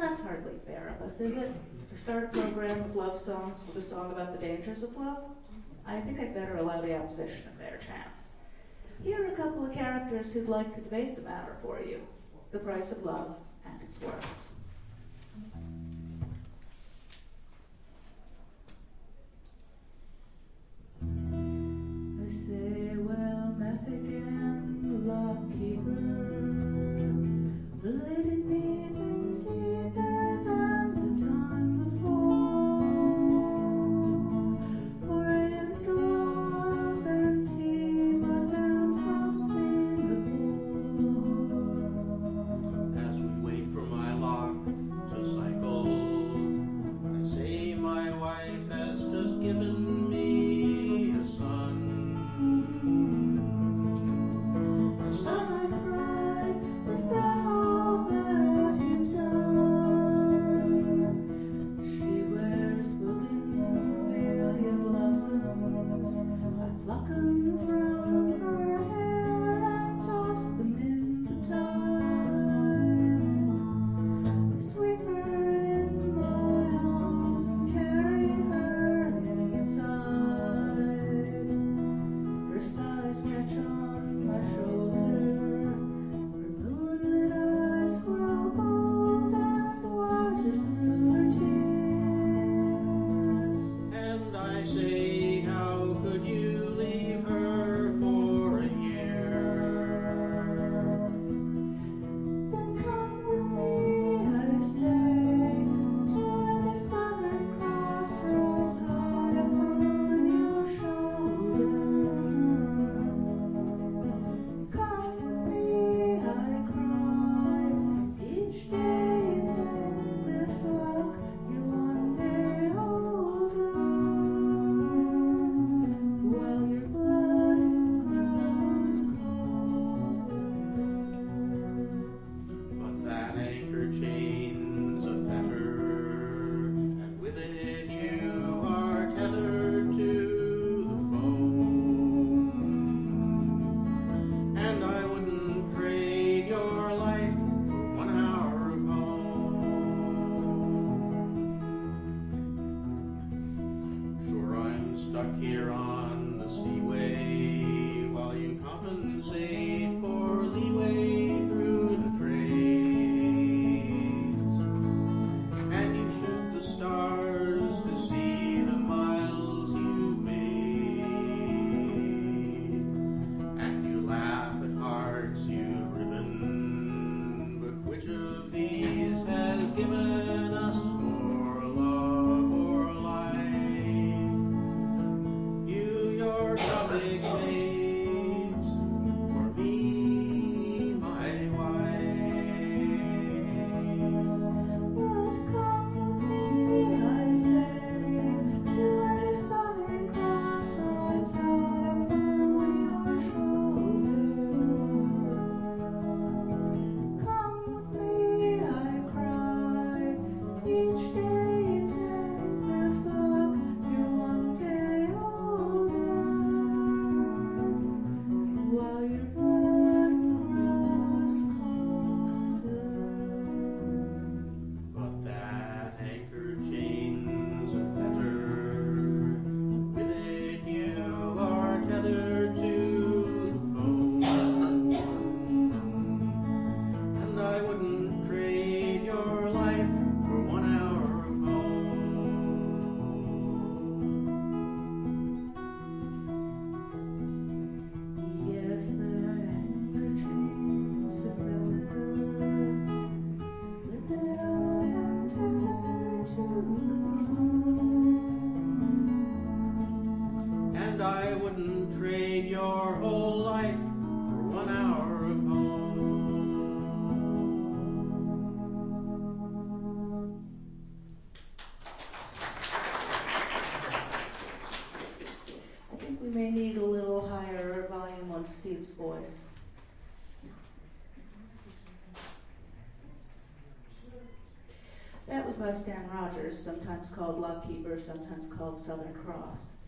that's hardly fair of us, is it? To start a program of love songs with a song about the dangers of love? I think I'd better allow the opposition a fair chance. Here are a couple of characters who'd like to debate the matter for you. The price of love and its worth. I say, well, met again, luck keeper. Will it even deeper than the time before? For in Laws and tea brought down from Singapore. As we wait for my lock to cycle, I say my wife has just given me a son. Son, I cried, is that all that you've done? She wears bougainvillea blossoms. I pluck 'em from her hair and toss them in the tide. Sweep her in my arms and carry her inside. Her sighs catch on my shoulder. Her moonlit eyes grow bold and wiser through her tears. And I say, how could you leave her for a year? Then come with me, I say, to where the Southern Cross rides high upon your shoulder. Come with me, I cry, each day in this luck you one day older, while your blood grows colder. But that anchor chain's a fetter, and with it you are tethered to the foam. And I wouldn't trade your life for 1 hour of home. Sure, I'm stuck here on the seaway while you compensate for leeway through the trades. And you shoot the stars to see the miles you've made. And you laugh at hearts you've riven. But which of these has given us more love or life? You, your tropic maids, or me, my wife? But come with me, I say, to where the Southern Cross rides high upon your shoulder. Come with me, I cry, each day you take this luck, you're one day older, while your blood grows colder. But that anchor chain's a fetter, with it you are tethered to the foam. And I wouldn't trade your life for 1 hour of home. Yes, that anchor chain's a fetter. With it I am tethered to the foam. And I wouldn't trade your whole life for 1 hour of home. I think we may need a little higher volume on Steve's voice. That was by Stan Rogers, sometimes called Lockkeeper, sometimes called Southern Cross.